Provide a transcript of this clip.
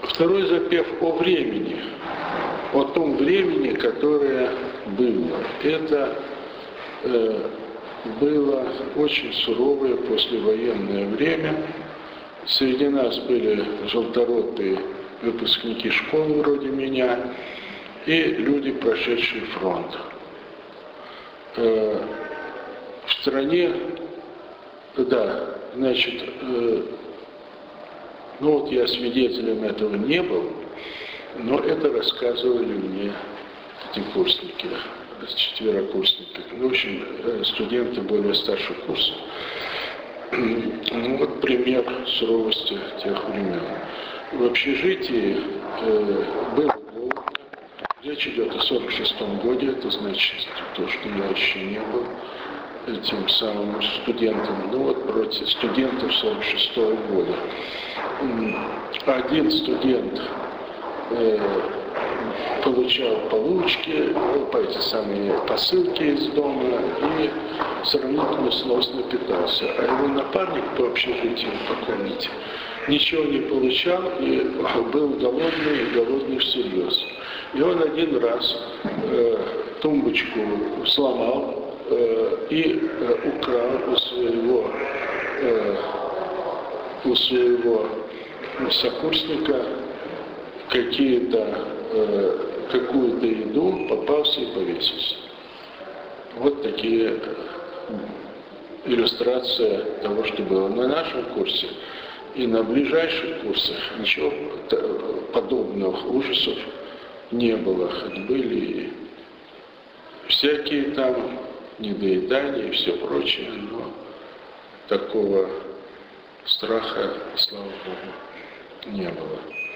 Второй запев о времени, о том времени, которое было. Это было очень суровое послевоенное время. Среди нас были желторотые выпускники школ вроде меня и люди, прошедшие фронт. В стране, да, значит, ну вот я свидетелем этого не был, но это рассказывали мне пятикурсники, четверокурсники, в общем, студенты более старших курсов. Ну вот пример суровости тех времен. В общежитии был голод. Речь идет о 46-м годе, это значит то, что я еще не был этим самым студентом. Ну вот против студентов 46-го года. Один студент получал получки, эти самые посылки из дома и сравнительно сносно питался. А его напарник по общежитию, по комнате, ничего не получал и был голодный, и голодный всерьез. И он один раз тумбочку сломал и украл у своего сокурсника какую-то еду, попался и повесился. Вот такие иллюстрации того, что было на нашем курсе. И на ближайших курсах ничего подобных ужасов не было. Хоть были всякие там недоедания и все прочее, но такого страха, слава Богу, не было.